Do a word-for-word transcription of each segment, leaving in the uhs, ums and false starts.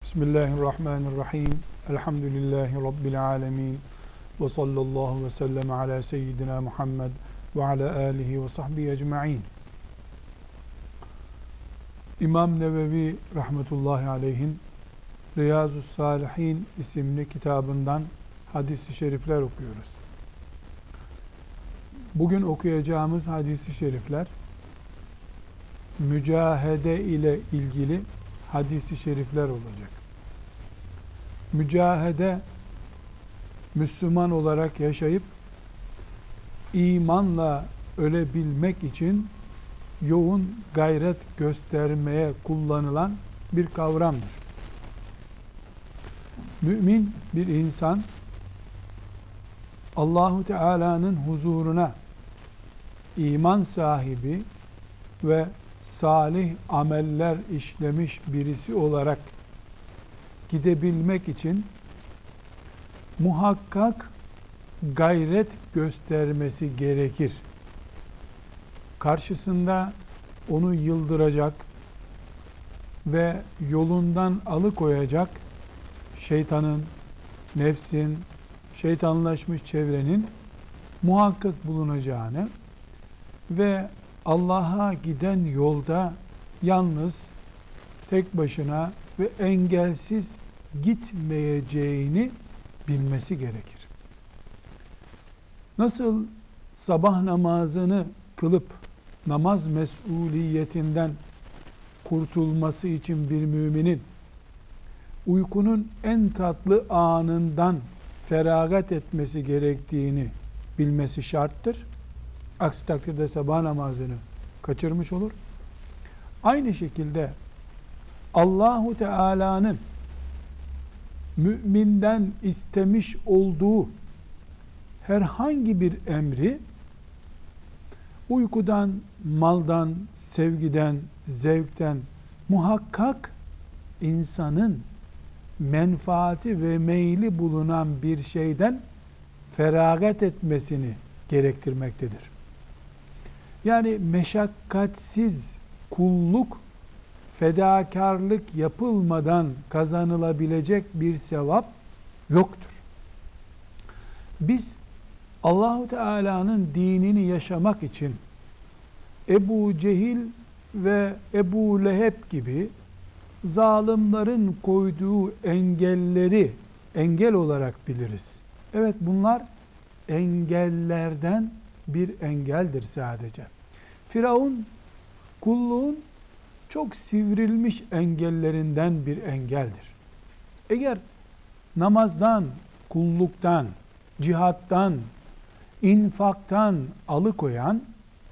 Bismillahirrahmanirrahim. Elhamdülillahi Rabbil alemin. Ve sallallahu ve sellem ala seyyidina Muhammed ve ala alihi ve sahbihi ecma'in. İmam Nevevi rahmetullahi aleyhin Riyazu's-Salihin isimli kitabından hadis-i şerifler okuyoruz. Bugün okuyacağımız hadis-i şerifler mücahede ile ilgili hadis-i şerifler olacak. Mücahede, Müslüman olarak yaşayıp imanla ölebilmek için yoğun gayret göstermeye kullanılan bir kavramdır. Mümin bir insan Allahu Teala'nın huzuruna iman sahibi ve salih ameller işlemiş birisi olarak gidebilmek için muhakkak gayret göstermesi gerekir. Karşısında onu yıldıracak ve yolundan alıkoyacak şeytanın, nefsin, şeytanlaşmış çevrenin muhakkak bulunacağını ve Allah'a giden yolda yalnız, tek başına ve engelsiz gitmeyeceğini bilmesi gerekir. Nasıl sabah namazını kılıp namaz mesuliyetinden kurtulması için bir müminin uykunun en tatlı anından feragat etmesi gerektiğini bilmesi şarttır. Aksi takdirde sabah namazını kaçırmış olur. Aynı şekilde Allahu Teala'nın müminden istemiş olduğu herhangi bir emri uykudan, maldan, sevgiden, zevkten muhakkak insanın menfaati ve meyli bulunan bir şeyden feragat etmesini gerektirmektedir. Yani meşakkatsiz kulluk, fedakarlık yapılmadan kazanılabilecek bir sevap yoktur. Biz Allahu Teala'nın dinini yaşamak için Ebu Cehil ve Ebu Leheb gibi zalimlerin koyduğu engelleri engel olarak biliriz. Evet, bunlar engellerden bir engeldir sadece. Firavun kulluğun çok sivrilmiş engellerinden bir engeldir. Eğer namazdan, kulluktan, cihattan, infaktan alıkoyan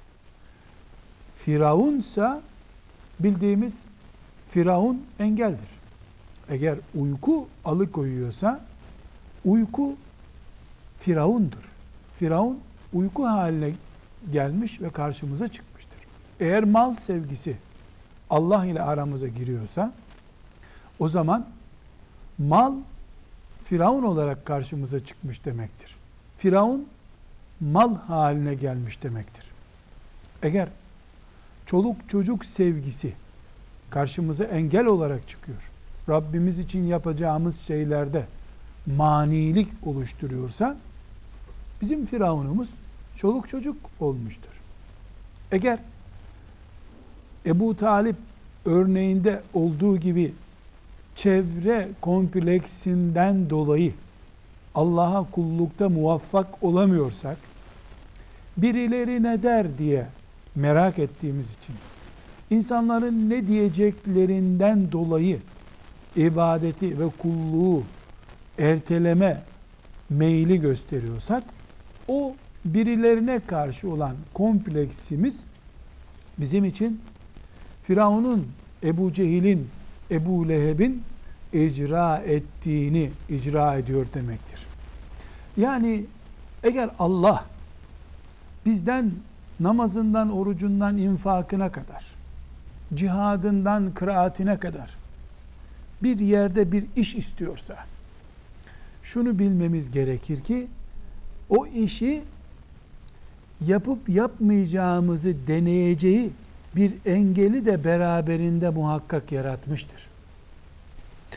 Firavunsa bildiğimiz Firavun engeldir. Eğer uyku alıkoyuyorsa uyku Firavundur. Firavun uyku haline gelmiş ve karşımıza çıkmıştır. Eğer mal sevgisi Allah ile aramıza giriyorsa o zaman mal Firavun olarak karşımıza çıkmış demektir. Firavun mal haline gelmiş demektir. Eğer çoluk çocuk sevgisi karşımıza engel olarak çıkıyor, Rabbimiz için yapacağımız şeylerde manilik oluşturuyorsa bizim Firavunumuz çoluk çocuk olmuştur. Eğer Ebu Talip örneğinde olduğu gibi çevre kompleksinden dolayı Allah'a kullukta muvaffak olamıyorsak, birileri ne der diye merak ettiğimiz için, insanların ne diyeceklerinden dolayı ibadeti ve kulluğu erteleme meyli gösteriyorsak, o birilerine karşı olan kompleksimiz bizim için Firavun'un, Ebu Cehil'in, Ebu Leheb'in icra ettiğini icra ediyor demektir. Yani eğer Allah bizden namazından, orucundan, infakına kadar, cihadından, kıraatine kadar bir yerde bir iş istiyorsa, şunu bilmemiz gerekir ki o işi yapıp yapmayacağımızı deneyeceği bir engeli de beraberinde muhakkak yaratmıştır.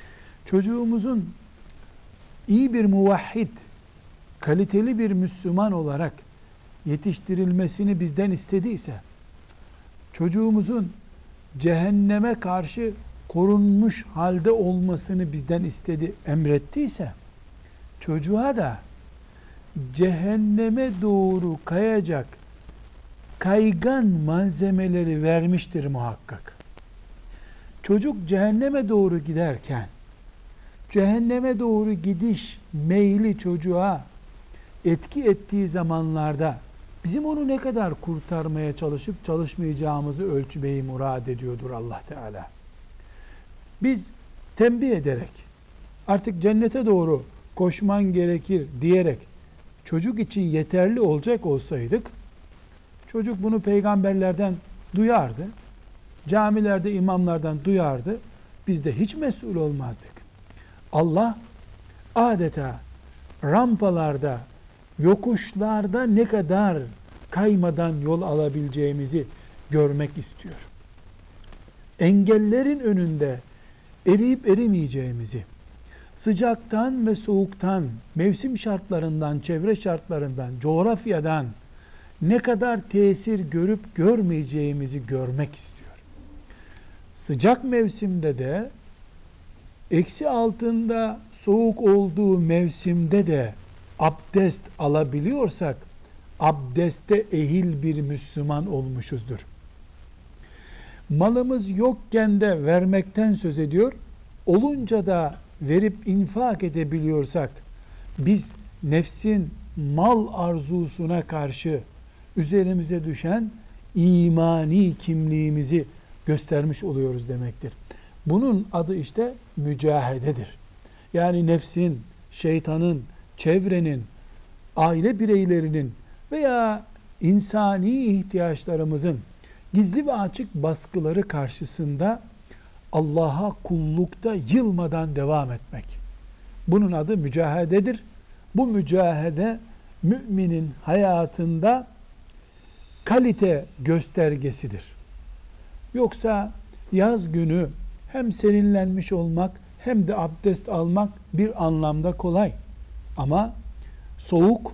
çocuğumuzun iyi bir muvahhid, kaliteli bir Müslüman olarak yetiştirilmesini bizden istediyse, çocuğumuzun cehenneme karşı korunmuş halde olmasını bizden istedi, emrettiyse, çocuğa da cehenneme doğru kayacak kaygan malzemeleri vermiştir muhakkak. Çocuk cehenneme doğru giderken, cehenneme doğru gidiş meyli çocuğa etki ettiği zamanlarda bizim onu ne kadar kurtarmaya çalışıp çalışmayacağımızı ölçmeyi murad ediyordur Allah Teala. Biz tembih ederek, artık cennete doğru koşman gerekir diyerek çocuk için yeterli olacak olsaydık, çocuk bunu peygamberlerden duyardı, camilerde imamlardan duyardı, biz de hiç mesul olmazdık. Allah adeta rampalarda, yokuşlarda ne kadar kaymadan yol alabileceğimizi görmek istiyor. Engellerin önünde eriyip erimeyeceğimizi, sıcaktan ve soğuktan, mevsim şartlarından, çevre şartlarından, coğrafyadan ne kadar tesir görüp görmeyeceğimizi görmek istiyor. Sıcak mevsimde de, eksi altında soğuk olduğu mevsimde de abdest alabiliyorsak, abdeste ehil bir Müslüman olmuşuzdur. Malımız yokken de vermekten söz ediyor, olunca da verip infak edebiliyorsak, biz nefsin mal arzusuna karşı üzerimize düşen imani kimliğimizi göstermiş oluyoruz demektir. Bunun adı işte mücahededir. Yani nefsin, şeytanın, çevrenin, aile bireylerinin veya insani ihtiyaçlarımızın gizli ve açık baskıları karşısında Allah'a kullukta yılmadan devam etmek. Bunun adı mücahededir. Bu mücahede müminin hayatında kalite göstergesidir. Yoksa yaz günü hem serinlenmiş olmak hem de abdest almak bir anlamda kolay. Ama soğuk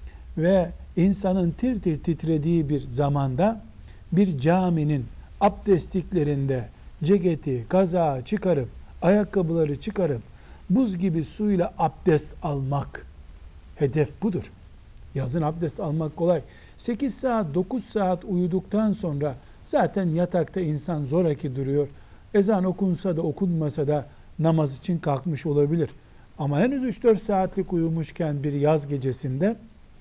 ve insanın tir tir titrediği bir zamanda bir caminin abdestliklerinde ceketi, kazağı çıkarıp, ayakkabıları çıkarıp buz gibi suyla abdest almak, hedef budur. Yazın abdest almak kolay. sekiz saat, dokuz saat uyuduktan sonra zaten yatakta insan zoraki duruyor. Ezan okunsa da okunmasa da namaz için kalkmış olabilir. Ama henüz üç dört saatlik uyumuşken bir yaz gecesinde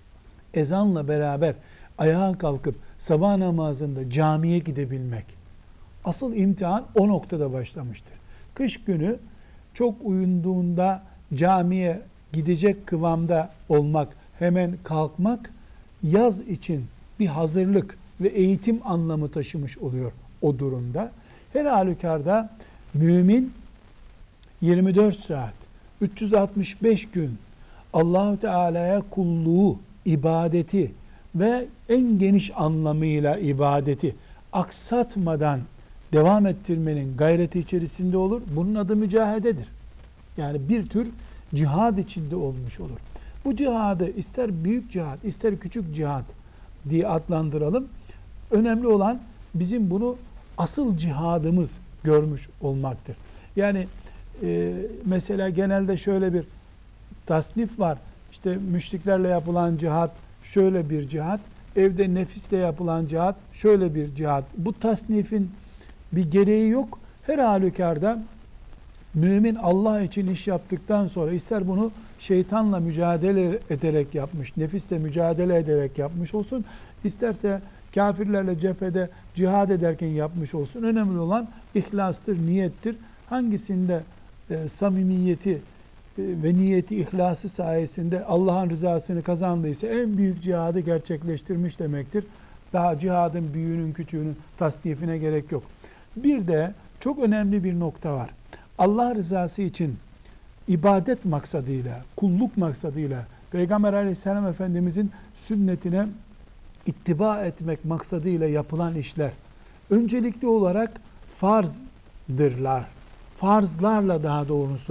ezanla beraber ayağa kalkıp sabah namazında camiye gidebilmek, asıl imtihan o noktada başlamıştır. Kış günü çok uyunduğunda camiye gidecek kıvamda olmak, hemen kalkmak, yaz için bir hazırlık ve eğitim anlamı taşımış oluyor o durumda. Her halükarda mümin yirmi dört saat, üç yüz altmış beş gün Allah-u Teala'ya kulluğu, ibadeti ve en geniş anlamıyla ibadeti aksatmadan devam ettirmenin gayreti içerisinde olur. Bunun adı mücahededir. Yani bir tür cihad içinde olmuş olur. Bu cihadı ister büyük cihad, ister küçük cihad diye adlandıralım. Önemli olan bizim bunu asıl cihadımız görmüş olmaktır. Yani e, mesela genelde şöyle bir tasnif var. İşte müşriklerle yapılan cihad şöyle bir cihad, evde nefisle yapılan cihad şöyle bir cihad. Bu tasnifin bir gereği yok. Her halükarda mümin Allah için iş yaptıktan sonra ister bunu şeytanla mücadele ederek yapmış, nefisle mücadele ederek yapmış olsun, isterse kafirlerle cephede cihad ederken yapmış olsun. Önemli olan ihlastır, niyettir. Hangisinde e, samimiyeti e, ve niyeti, ihlası sayesinde Allah'ın rızasını kazandıysa en büyük cihadı gerçekleştirmiş demektir. Daha cihadın büyüğünün küçüğünün tasnifine gerek yok. Bir de çok önemli bir nokta var. Allah rızası için ibadet maksadıyla, kulluk maksadıyla Peygamber Aleyhisselam Efendimizin sünnetine ittiba etmek maksadıyla yapılan işler öncelikli olarak farzdırlar. Farzlarla daha doğrusu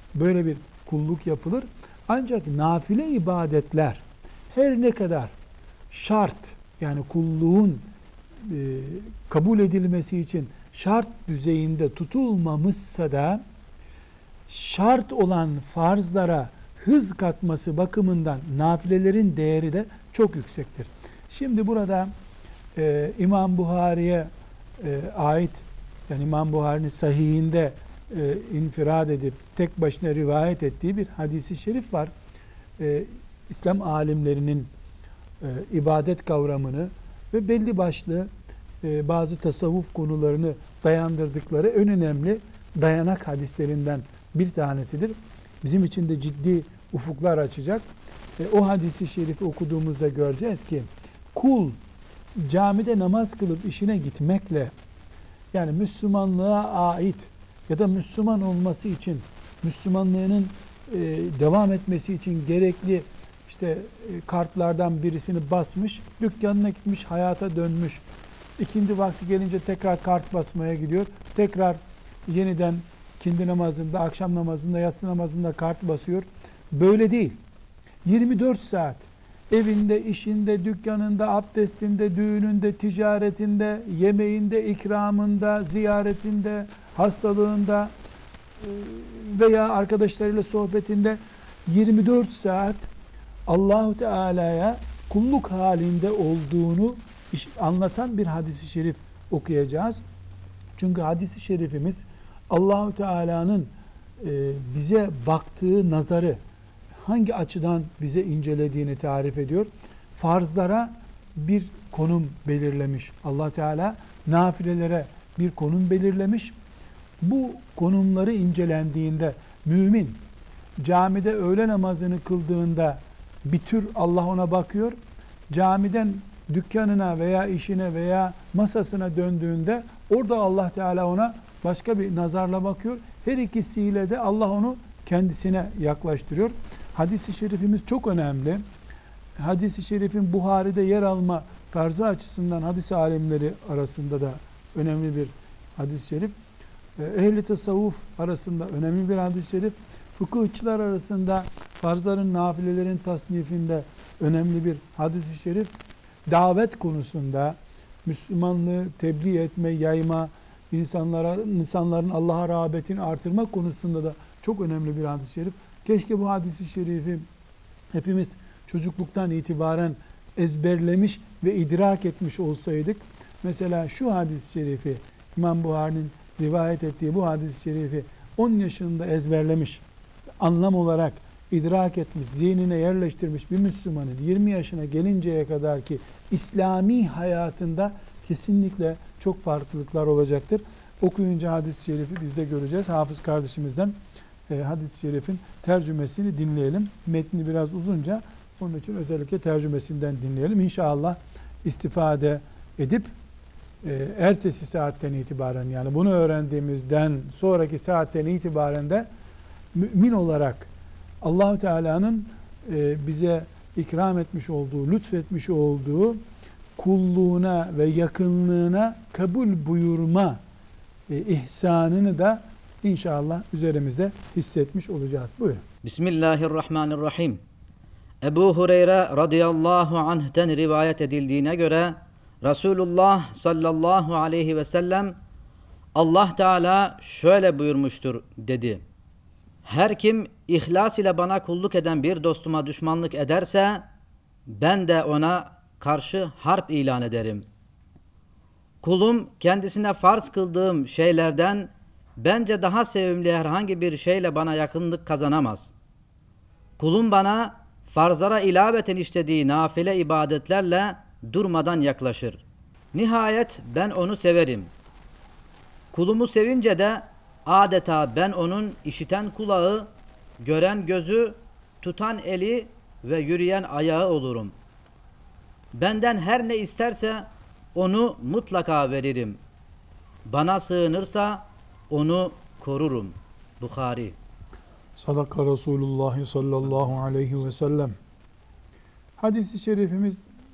böyle bir kulluk yapılır. Ancak nafile ibadetler her ne kadar şart, yani kulluğun e, kabul edilmesi için şart düzeyinde tutulmamışsa da şart olan farzlara hız katması bakımından nafilelerin değeri de çok yüksektir. Şimdi burada e, İmam Buhari'ye e, ait, yani İmam Buhari'nin sahihinde e, infirad edip tek başına rivayet ettiği bir hadisi şerif var. E, İslam alimlerinin e, ibadet kavramını ve belli başlı e, bazı tasavvuf konularını dayandırdıkları en önemli dayanak hadislerinden bir tanesidir. Bizim için de ciddi ufuklar açacak. E, o hadisi şerifi okuduğumuzda göreceğiz ki kul camide namaz kılıp işine gitmekle, yani Müslümanlığa ait ya da Müslüman olması için, Müslümanlığının e, devam etmesi için gerekli işte e, kartlardan birisini basmış, dükkanına gitmiş, hayata dönmüş. İkindi vakti gelince tekrar kart basmaya gidiyor. Tekrar yeniden ikindi namazında, akşam namazında, yatsı namazında kart basıyor. Böyle değil. yirmi dört saat evinde, işinde, dükkanında, abdestinde, düğününde, ticaretinde, yemeğinde, ikramında, ziyaretinde, hastalığında veya arkadaşlarıyla sohbetinde yirmi dört saat Allah-u Teala'ya kulluk halinde olduğunu anlatan bir hadis-i şerif okuyacağız. Çünkü hadis-i şerifimiz Allah-u Teala'nın bize baktığı nazarı hangi açıdan bize incelediğini tarif ediyor. Farzlara bir konum belirlemiş. Allah Teala nafilelere bir konum belirlemiş. Bu konumları incelendiğinde mümin camide öğle namazını kıldığında bir tür Allah ona bakıyor. Camiden dükkanına veya işine veya masasına döndüğünde orada Allah Teala ona başka bir nazarla bakıyor. Her ikisiyle de Allah onu kendisine yaklaştırıyor. Hadis-i şerifimiz çok önemli. Hadis-i şerifin Buhari'de yer alma tarzı açısından hadis alimleri arasında da önemli bir hadis-i şerif. Ehli tasavvuf arasında önemli bir hadis-i şerif. Fıkıhçılar arasında farzların, nafilelerin tasnifinde önemli bir hadis-i şerif. Davet konusunda Müslümanlığı tebliğ etme, yayma, insanlara, insanların Allah'a rağbetini artırma konusunda da çok önemli bir hadis-i şerif. Keşke bu hadis-i şerifi hepimiz çocukluktan itibaren ezberlemiş ve idrak etmiş olsaydık. Mesela şu hadis-i şerifi, İmam Buhari'nin rivayet ettiği bu hadis-i şerifi on yaşında ezberlemiş, anlam olarak idrak etmiş, zihnine yerleştirmiş bir Müslümanın yirmi yaşına gelinceye kadar ki İslami hayatında kesinlikle çok farklılıklar olacaktır. Okuyunca hadis-i şerifi biz de göreceğiz. Hafız kardeşimizden e, hadis-i şerifin tercümesini dinleyelim. Metni biraz uzunca, onun için özellikle tercümesinden dinleyelim. İnşallah istifade edip e, ertesi saatten itibaren, yani bunu öğrendiğimizden sonraki saatten itibaren de mümin olarak Allah-u Teala'nın e, bize ikram etmiş olduğu, lütfetmiş olduğu kulluğuna ve yakınlığına kabul buyurma e, ihsanını da inşallah üzerimizde hissetmiş olacağız. Buyurun. Bismillahirrahmanirrahim. Ebu Hureyre radıyallahu anh'ten rivayet edildiğine göre Resulullah sallallahu aleyhi ve sellem Allah Teala şöyle buyurmuştur dedi. Her kim ihlas ile bana kulluk eden bir dostuma düşmanlık ederse ben de ona karşı harp ilan ederim. Kulum kendisine farz kıldığım şeylerden bence daha sevimli herhangi bir şeyle bana yakınlık kazanamaz. Kulum bana farzlara ilaveten işlediği nafile ibadetlerle durmadan yaklaşır. Nihayet ben onu severim. Kulumu sevince de adeta ben onun işiten kulağı, gören gözü, tutan eli ve yürüyen ayağı olurum. Benden her ne isterse onu mutlaka veririm. Bana sığınırsa onu korurum. Bukhari. Sadaka Resulullah sallallahu aleyhi ve sellem. Hadis-i şerifimiz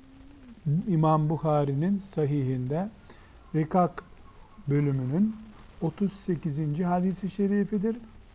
İmam Bukhari'nin sahihinde Rikak bölümünün otuz sekizinci hadis-i şerifidir.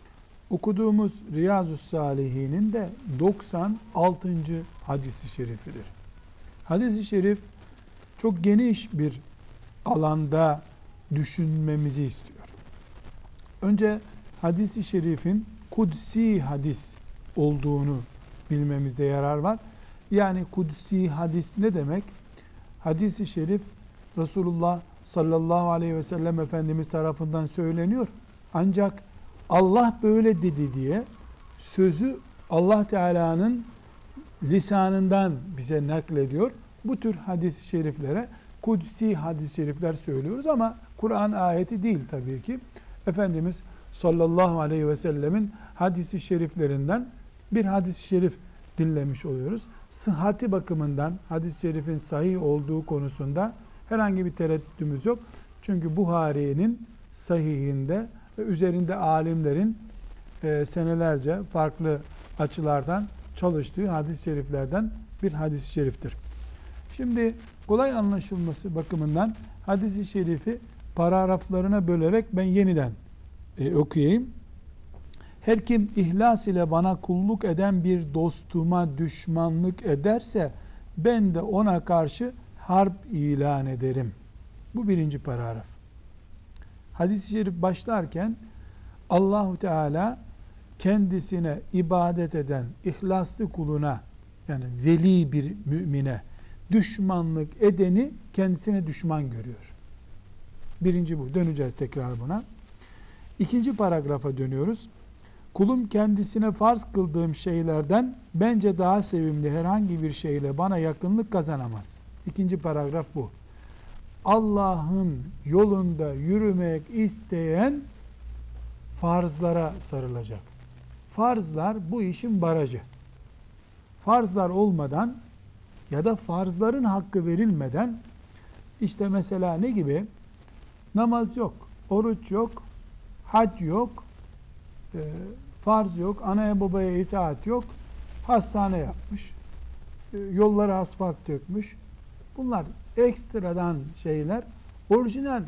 okuduğumuz Riyazus Salihin'in de doksan altıncı hadisi şerifidir. Hadis-i şerif çok geniş bir alanda düşünmemizi istiyor. Önce hadis-i şerifin kudsi hadis olduğunu bilmemizde yarar var. Yani kudsi hadis ne demek? Hadis-i şerif Resulullah sallallahu aleyhi ve sellem Efendimiz tarafından söyleniyor. Ancak Allah böyle dedi diye sözü Allah Teala'nın lisanından bize naklediyor. Bu tür hadis-i şeriflere kudsi hadis-i şerifler söylüyoruz ama Kur'an ayeti değil tabii ki. Efendimiz sallallahu aleyhi ve sellemin hadis-i şeriflerinden bir hadis-i şerif dinlemiş oluyoruz. Sıhhati bakımından hadis-i şerifin sahih olduğu konusunda herhangi bir tereddütümüz yok. Çünkü Buhari'nin sahihinde ve üzerinde alimlerin e, senelerce farklı açılardan çalıştığı hadis-i şeriflerden bir hadis-i şeriftir. Şimdi kolay anlaşılması bakımından hadis-i şerifi paragraflarına bölerek ben yeniden e, okuyayım. Her kim ihlas ile bana kulluk eden bir dostuma düşmanlık ederse ben de ona karşı harp ilan ederim. Bu birinci paragraf. Hadis-i şerif başlarken Allahu Teala kendisine ibadet eden ihlaslı kuluna, yani veli bir mümine düşmanlık edeni kendisine düşman görüyor. Birinci bu. Döneceğiz tekrar buna. İkinci paragrafa dönüyoruz. Kulum kendisine farz kıldığım şeylerden bence daha sevimli herhangi bir şeyle bana yakınlık kazanamaz. İkinci paragraf bu. Allah'ın yolunda yürümek isteyen farzlara sarılacak. Farzlar bu işin barajı. Farzlar olmadan ya da farzların hakkı verilmeden, işte mesela ne gibi? Namaz yok, oruç yok, hac yok, e, farz yok, anaya babaya itaat yok, hastane yapmış, e, yollara asfalt dökmüş. Bunlar ekstradan şeyler, orijinal e,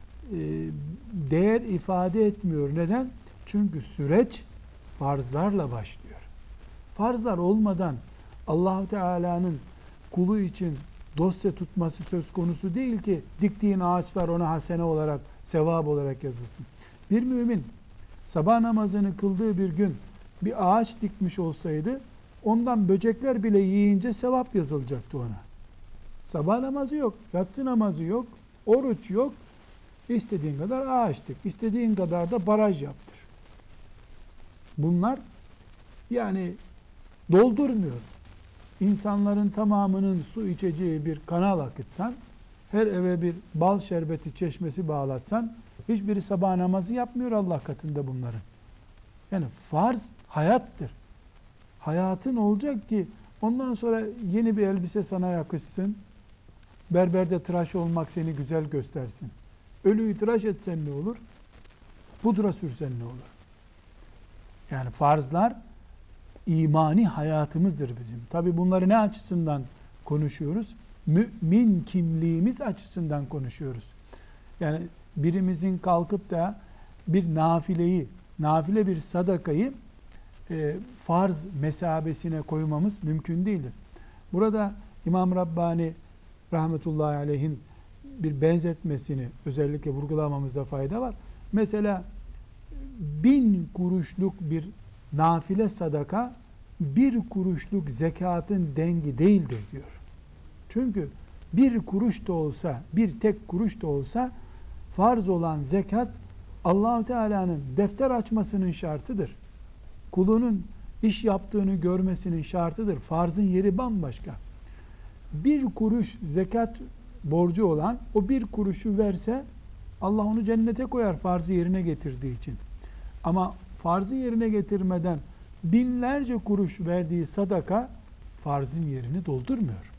değer ifade etmiyor. Neden? Çünkü süreç farzlarla başlıyor. Farzlar olmadan Allah-u Teala'nın kulu için dosya tutması söz konusu değil ki diktiğin ağaçlar ona hasene olarak, sevap olarak yazılsın. Bir mümin sabah namazını kıldığı bir gün bir ağaç dikmiş olsaydı ondan böcekler bile yiyince sevap yazılacaktı ona. Sabah namazı yok, yatsı namazı yok, oruç yok. İstediğin kadar ağaç dik, istediğin kadar da baraj yaptır. Bunlar yani doldurmuyor. İnsanların tamamının su içeceği bir kanal akıtsan, her eve bir bal şerbeti çeşmesi bağlatsan, hiçbiri sabah namazı yapmıyor Allah katında bunların. Yani farz hayattır. Hayatın olacak ki ondan sonra yeni bir elbise sana yakışsın, berberde tıraş olmak seni güzel göstersin. Ölüyü tıraş etsen ne olur? Pudra sürsen ne olur? Yani farzlar imani hayatımızdır bizim. Tabi bunları ne açısından konuşuyoruz? Mümin kimliğimiz açısından konuşuyoruz. Yani birimizin kalkıp da bir nafileyi, nafile bir sadakayı e, farz mesabesine koymamız mümkün değildir. Burada İmam Rabbani rahmetullahi aleyhin bir benzetmesini özellikle vurgulamamızda fayda var. Mesela bin kuruşluk bir nafile sadaka bir kuruşluk zekatın dengi değildir diyor. Çünkü bir kuruş da olsa, bir tek kuruş da olsa farz olan zekat Allah-u Teala'nın defter açmasının şartıdır. Kulunun iş yaptığını görmesinin şartıdır. Farzın yeri bambaşka. Bir kuruş zekat borcu olan o bir kuruşu verse Allah onu cennete koyar farzı yerine getirdiği için. Ama farzı yerine getirmeden binlerce kuruş verdiği sadaka farzın yerini doldurmuyor.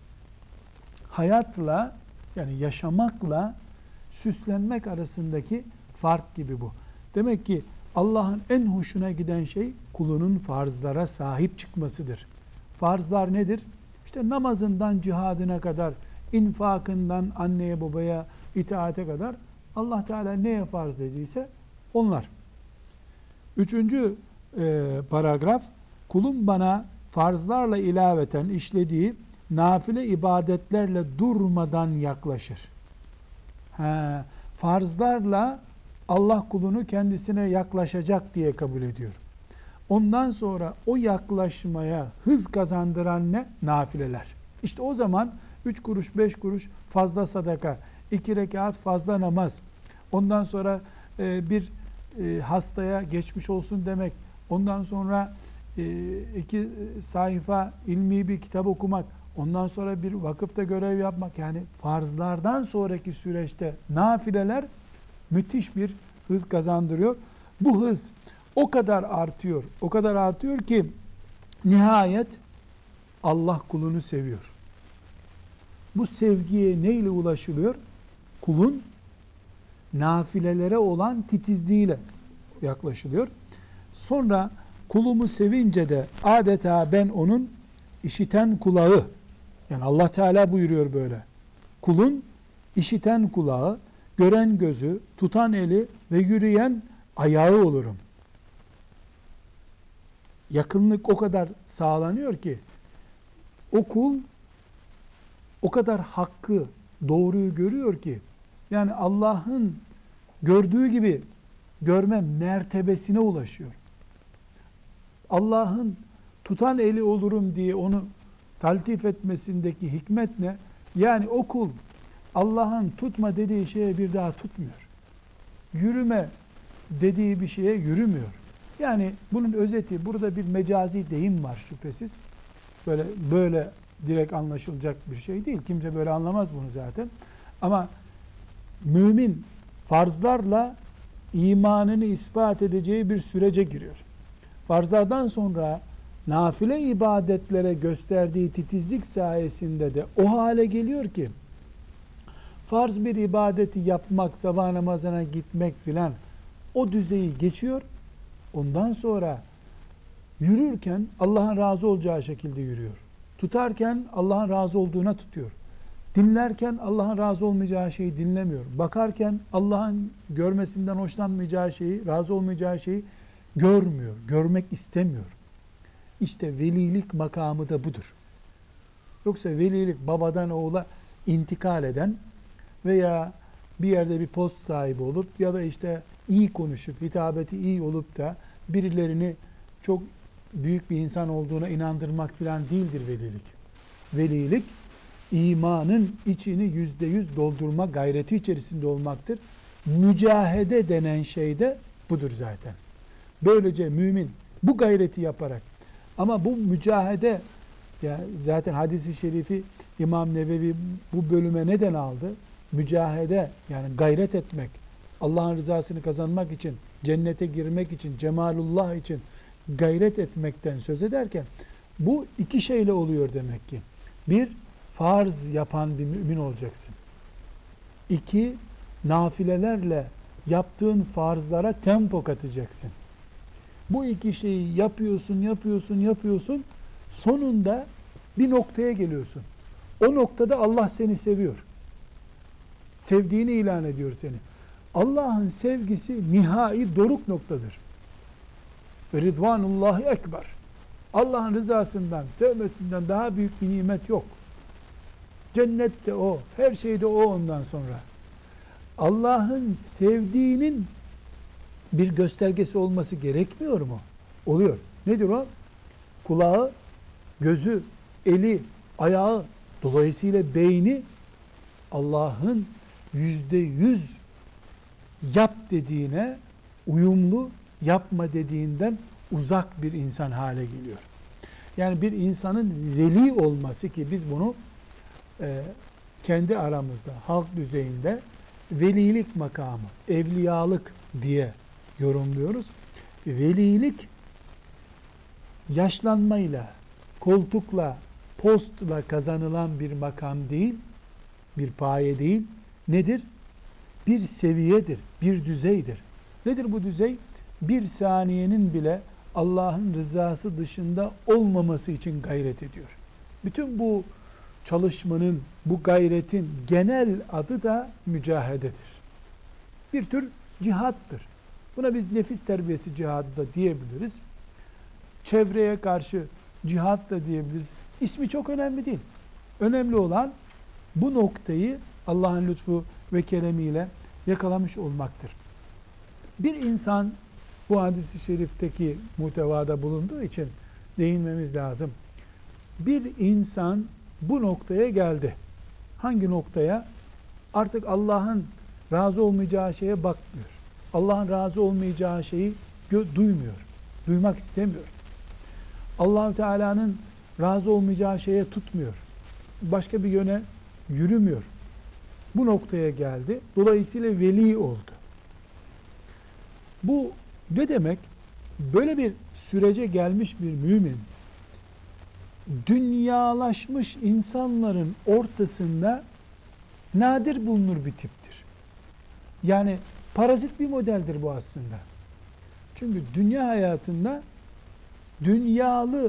Hayatla, yani yaşamakla süslenmek arasındaki fark gibi bu. Demek ki Allah'ın en hoşuna giden şey kulunun farzlara sahip çıkmasıdır. Farzlar nedir? İşte namazından cihadına kadar, infakından anneye babaya itaate kadar Allah Teala neye farz dediyse onlar. Üçüncü e, paragraf, kulun bana farzlarla ilaveten işlediği nafile ibadetlerle durmadan yaklaşır. Ha, farzlarla Allah kulunu kendisine yaklaşacak diye kabul ediyor. Ondan sonra o yaklaşmaya hız kazandıran ne? Nafileler. İşte o zaman üç kuruş, beş kuruş fazla sadaka, iki rekat fazla namaz, ondan sonra e, bir e, hastaya geçmiş olsun demek, ondan sonra e, iki sayfa ilmi bir kitap okumak, ondan sonra bir vakıfta görev yapmak, yani farzlardan sonraki süreçte nafileler müthiş bir hız kazandırıyor. Bu hız o kadar artıyor, o kadar artıyor ki nihayet Allah kulunu seviyor. Bu sevgiye neyle ulaşılıyor? Kulun nafilelere olan titizliğiyle yaklaşılıyor. Sonra kulumu sevince de adeta ben onun işiten kulağı, yani Allah Teala buyuruyor böyle, kulun işiten kulağı, gören gözü, tutan eli ve yürüyen ayağı olurum. Yakınlık o kadar sağlanıyor ki o kul o kadar hakkı, doğruyu görüyor ki, yani Allah'ın gördüğü gibi görme mertebesine ulaşıyor. Allah'ın tutan eli olurum diye onu taltif etmesindeki hikmet ne? Yani o kul Allah'ın tutma dediği şeye bir daha tutmuyor. Yürüme dediği bir şeye yürümüyor. Yani bunun özeti, burada bir mecazi deyim var şüphesiz. Böyle böyle direkt anlaşılacak bir şey değil. Kimse böyle anlamaz bunu zaten. Ama mümin farzlarla imanını ispat edeceği bir sürece giriyor. Farzlardan sonra nafile ibadetlere gösterdiği titizlik sayesinde de o hale geliyor ki farz bir ibadeti yapmak, sabah namazına gitmek filan o düzeyi geçiyor. Ondan sonra yürürken Allah'ın razı olacağı şekilde yürüyor. Tutarken Allah'ın razı olduğuna tutuyor. Dinlerken Allah'ın razı olmayacağı şeyi dinlemiyor. Bakarken Allah'ın görmesinden hoşlanmayacağı şeyi, razı olmayacağı şeyi görmüyor. Görmek istemiyor. İşte velilik makamı da budur. Yoksa velilik babadan oğula intikal eden veya bir yerde bir post sahibi olup ya da işte iyi konuşup, hitabeti iyi olup da birilerini çok büyük bir insan olduğuna inandırmak filan değildir velilik. Velilik, imanın içini yüzde yüz doldurma gayreti içerisinde olmaktır. Mücahede denen şey de budur zaten. Böylece mümin bu gayreti yaparak, ama bu mücahede, ya zaten hadis-i şerifi İmam Nevevi bu bölüme neden aldı? Mücahede, yani gayret etmek, Allah'ın rızasını kazanmak için, cennete girmek için, cemalullah için gayret etmekten söz ederken bu iki şeyle oluyor demek ki. Bir, farz yapan bir mümin olacaksın. İki, nafilelerle yaptığın farzlara tempo katacaksın. Bu iki şeyi yapıyorsun, yapıyorsun, yapıyorsun. Sonunda bir noktaya geliyorsun. O noktada Allah seni seviyor. Sevdiğini ilan ediyor seni. Allah'ın sevgisi nihai doruk noktadır. Ve ridvanullahi ekber. Allah'ın rızasından, sevmesinden daha büyük bir nimet yok. Cennet de o, her şey de o ondan sonra. Allah'ın sevdiğinin bir göstergesi olması gerekmiyor mu? Oluyor. Nedir o? Kulağı, gözü, eli, ayağı, dolayısıyla beyni Allah'ın yüzde yüz yap dediğine uyumlu, yapma dediğinden uzak bir insan hale geliyor. Yani bir insanın veli olması, ki biz bunu e, kendi aramızda, halk düzeyinde velilik makamı, evliyalık diye yorumluyoruz. Velilik yaşlanmayla, koltukla, postla kazanılan bir makam değil, bir paye değil. Nedir? Bir seviyedir, bir düzeydir. Nedir bu düzey? Bir saniyenin bile Allah'ın rızası dışında olmaması için gayret ediyor. Bütün bu çalışmanın, bu gayretin genel adı da mücahededir. Bir tür cihattır. Buna biz nefis terbiyesi cihadı da diyebiliriz. çevreye karşı cihat da diyebiliriz. İsmi çok önemli değil. Önemli olan bu noktayı Allah'ın lütfu ve keremiyle yakalamış olmaktır. Bir insan, bu hadis-i şerifteki muhtevada bulunduğu için değinmemiz lazım. Bir insan bu noktaya geldi. Hangi noktaya? Artık Allah'ın razı olmayacağı şeye bakmıyor. Allah'ın razı olmayacağı şeyi duymuyor. Duymak istemiyor. Allah-u Teala'nın razı olmayacağı şeye tutmuyor. Başka bir yöne yürümüyor. Bu noktaya geldi. Dolayısıyla veli oldu. Bu ne demek? Böyle bir sürece gelmiş bir mümin, dünyalaşmış insanların ortasında nadir bulunur bir tiptir. Yani parazit bir modeldir bu aslında. Çünkü dünya hayatında dünyalı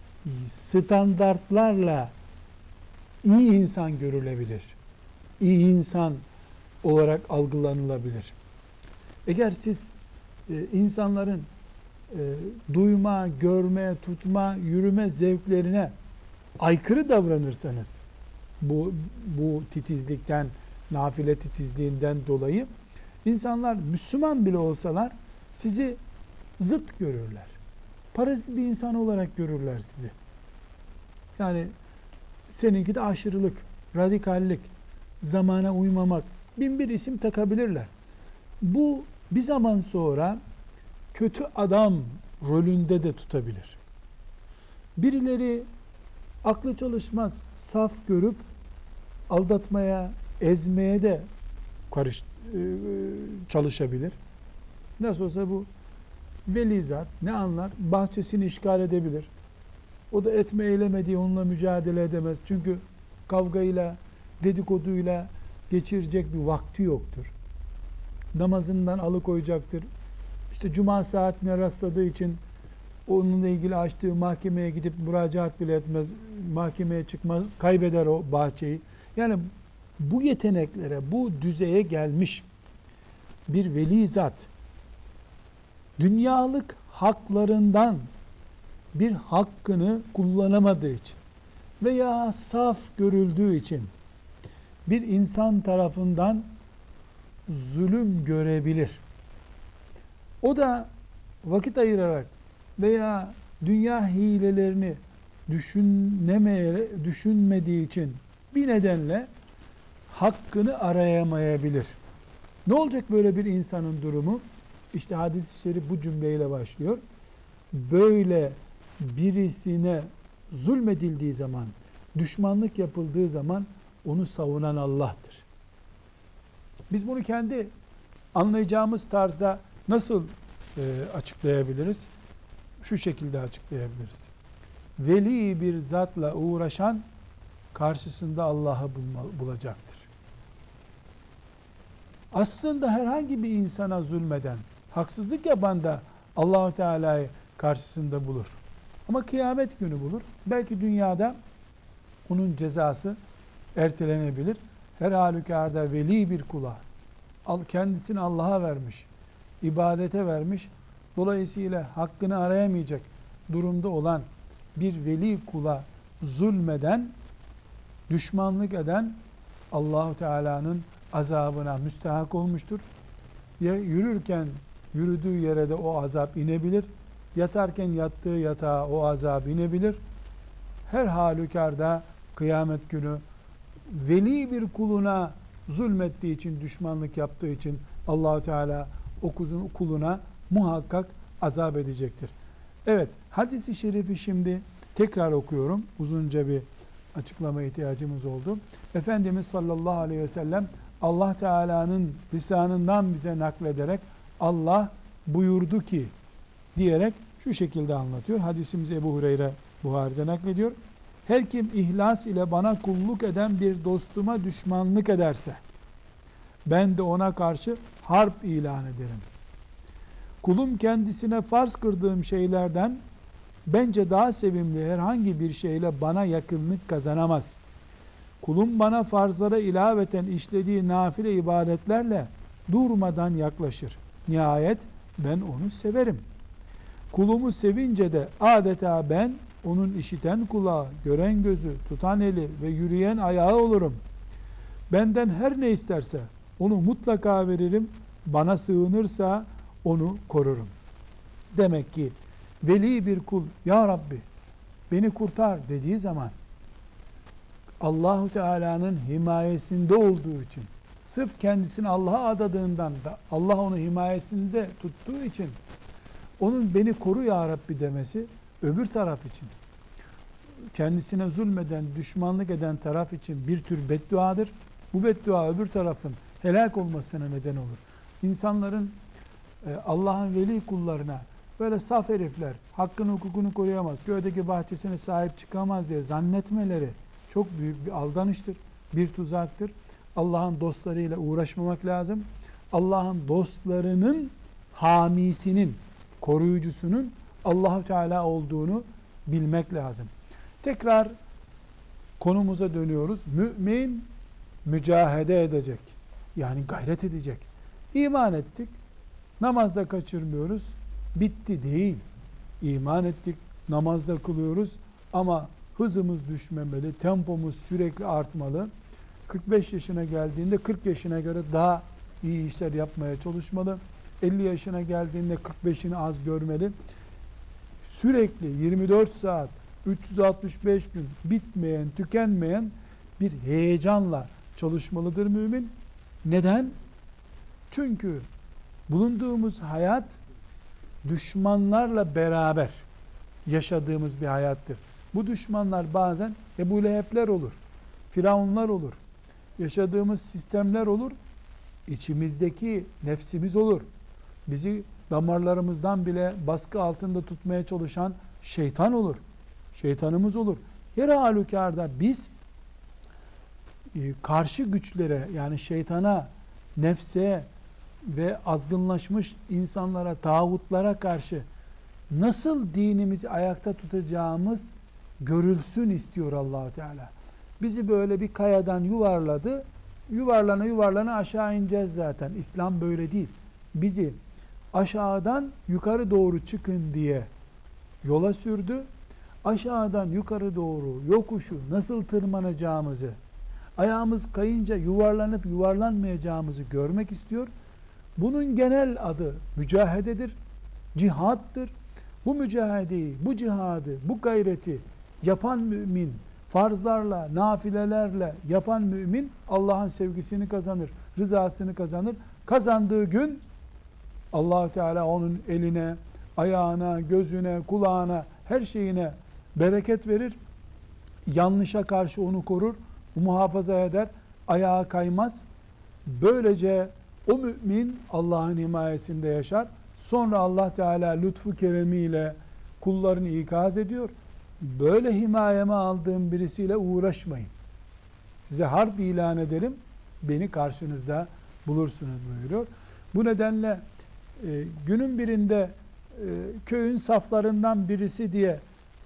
standartlarla iyi insan görülebilir. İyi insan olarak algılanılabilir. Eğer siz e, insanların e, duyma, görme, tutma, yürüme zevklerine aykırı davranırsanız, bu bu titizlikten, nafile titizliğinden dolayı insanlar Müslüman bile olsalar sizi zıt görürler. Parazit bir insan olarak görürler sizi. Yani seninki de aşırılık, radikallik, zamana uymamak, bin bir isim takabilirler. Bu bir zaman sonra kötü adam rolünde de tutabilir. Birileri aklı çalışmaz, saf görüp aldatmaya, ezmeye de karış, çalışabilir. Nasıl olsa bu veli zat ne anlar? Bahçesini işgal edebilir. O da etme eyleme diye onunla mücadele edemez. Çünkü kavgayla, dedikoduyla geçirecek bir vakti yoktur. Namazından alıkoyacaktır. İşte cuma saatine rastladığı için onunla ilgili açtığı mahkemeye gidip müracaat bile etmez. Mahkemeye çıkmaz. Kaybeder o bahçeyi. Yani bu yeteneklere, bu düzeye gelmiş bir veli zat dünyalık haklarından bir hakkını kullanamadığı için veya saf görüldüğü için bir insan tarafından zulüm görebilir. O da vakit ayırarak veya dünya hilelerini düşünemeye, düşünmediği için bir nedenle hakkını arayamayabilir. Ne olacak böyle bir insanın durumu? İşte hadis-i şerif bu cümleyle başlıyor. Böyle birisine zulmedildiği zaman, düşmanlık yapıldığı zaman onu savunan Allah'tır. Biz bunu kendi anlayacağımız tarzda nasıl e, açıklayabiliriz? Şu şekilde açıklayabiliriz. Veli bir zatla uğraşan karşısında Allah'ı bulacaktır. Aslında herhangi bir insana zulmeden, haksızlık yapan da Allah-u Teala'yı karşısında bulur. Ama kıyamet günü bulur. Belki dünyada onun cezası ertelenebilir. Her halükarda veli bir kula, kendisini Allah'a vermiş, ibadete vermiş, dolayısıyla hakkını arayamayacak durumda olan bir veli kula zulmeden, düşmanlık eden Allah-u Teala'nın azabına müstahak olmuştur. Ya yürürken yürüdüğü yere de o azap inebilir, yatarken yattığı yatağa o azap inebilir. Her halükarda kıyamet günü veli bir kuluna zulmettiği için, düşmanlık yaptığı için Allah-u Teala o kuluna muhakkak azap edecektir. Evet, hadis-i şerifi şimdi tekrar okuyorum. Uzunca bir açıklama ihtiyacımız oldu. Efendimiz sallallahu aleyhi ve sellem Allah Teala'nın lisanından bize naklederek Allah buyurdu ki diyerek şu şekilde anlatıyor. Hadisimizi Ebu Hureyre Buhari'de naklediyor. Her kim ihlas ile bana kulluk eden bir dostuma düşmanlık ederse ben de ona karşı harp ilan ederim. Kulum kendisine farz kırdığım şeylerden bence daha sevimli herhangi bir şeyle bana yakınlık kazanamaz. Kulum bana farzlara ilaveten işlediği nafile ibadetlerle durmadan yaklaşır. Nihayet ben onu severim. Kulumu sevince de adeta ben onun işiten kulağı, gören gözü, tutan eli ve yürüyen ayağı olurum. Benden her ne isterse onu mutlaka veririm. Bana sığınırsa onu korurum. Demek ki veli bir kul, ya Rabbi beni kurtar dediği zaman Allahu Teala'nın himayesinde olduğu için, sırf kendisini Allah'a adadığından da Allah onu himayesinde tuttuğu için onun beni koru ya Rabbi demesi öbür taraf için, kendisine zulmeden, düşmanlık eden taraf için bir tür bedduadır. Bu beddua öbür tarafın helak olmasına neden olur. İnsanların Allah'ın veli kullarına böyle saf herifler, hakkını hukukunu koruyamaz, köydeki bahçesine sahip çıkamaz diye zannetmeleri çok büyük bir aldanıştır, bir tuzaktır. Allah'ın dostlarıyla uğraşmamak lazım. Allah'ın dostlarının hamisinin, koruyucusunun Allah-u Teala olduğunu bilmek lazım. Tekrar konumuza dönüyoruz. Mümin mücahede edecek. Yani gayret edecek. İman ettik, namazda kaçırmıyoruz. Bitti değil. İman ettik, namazda kılıyoruz ama hızımız düşmemeli, tempomuz sürekli artmalı. kırk beş yaşına geldiğinde kırk yaşına göre daha iyi işler yapmaya çalışmalı. elli yaşına geldiğinde kırk beşini az görmeli. Sürekli yirmi dört saat, üç yüz altmış beş gün bitmeyen, tükenmeyen bir heyecanla çalışmalıdır mümin. Neden? Çünkü bulunduğumuz hayat düşmanlarla beraber yaşadığımız bir hayattır. Bu düşmanlar bazen Ebu Leheb'ler olur, Firavunlar olur, yaşadığımız sistemler olur, içimizdeki nefsimiz olur. Bizi damarlarımızdan bile baskı altında tutmaya çalışan şeytan olur. Şeytanımız olur. Her halükarda biz karşı güçlere, yani şeytana, nefse ve azgınlaşmış insanlara, tağutlara karşı nasıl dinimizi ayakta tutacağımız görülsün istiyor Allah-u Teala. Bizi böyle bir kayadan yuvarladı. Yuvarlana yuvarlana aşağı ineceğiz zaten. İslam böyle değil. Bizi aşağıdan yukarı doğru çıkın diye yola sürdü. Aşağıdan yukarı doğru yokuşu nasıl tırmanacağımızı, ayağımız kayınca yuvarlanıp yuvarlanmayacağımızı görmek istiyor. Bunun genel adı mücahededir, cihattır. Bu mücahedeyi, bu cihadı, bu gayreti yapan mümin, farzlarla, nafilelerle yapan mümin Allah'ın sevgisini kazanır, rızasını kazanır. Kazandığı gün Allah-u Teala onun eline, ayağına, gözüne, kulağına, her şeyine bereket verir. Yanlışa karşı onu korur, muhafaza eder, ayağa kaymaz. Böylece o mümin Allah'ın himayesinde yaşar. Sonra Allah Teala lütfu keremiyle kullarını ikaz ediyor. Böyle himayeme aldığım birisiyle uğraşmayın. Size harp ilan ederim, beni karşınızda bulursunuz buyuruyor. Bu nedenle e, günün birinde e, köyün saflarından birisi diye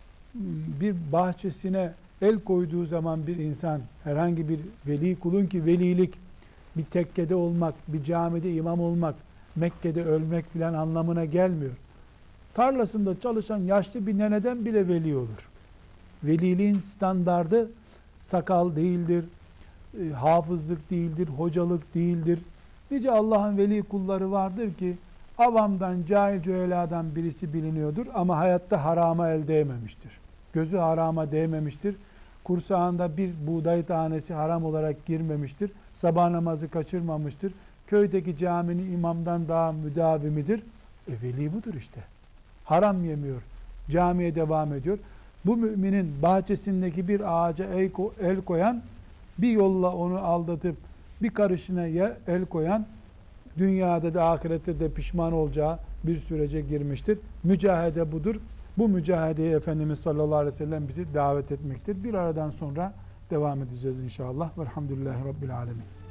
bir bahçesine el koyduğu zaman bir insan, herhangi bir veli kulun, ki velilik bir tekkede olmak, bir camide imam olmak, Mekke'de ölmek filan anlamına gelmiyor. Tarlasında çalışan yaşlı bir neneden bile veli olur. Veliliğin standardı sakal değildir, e, hafızlık değildir, hocalık değildir. Nice Allah'ın veli kulları vardır ki avamdan, cahil cüheladan birisi biliniyordur ama hayatta harama el değmemiştir. Gözü harama değmemiştir. Kursağında bir buğday tanesi haram olarak girmemiştir. Sabah namazı kaçırmamıştır. Köydeki caminin imamdan daha müdavimidir. E veli budur işte. Haram yemiyor. Camiye devam ediyor. Bu müminin bahçesindeki bir ağaca el koyan, bir yolla onu aldatıp bir karışına el koyan, dünyada da ahirette de pişman olacağı bir sürece girmiştir. Mücahede budur. Bu mücahedeyi Efendimiz sallallahu aleyhi ve sellem bizi davet etmektir. Bir aradan sonra devam edeceğiz inşallah. Velhamdülillahi Rabbil alemin.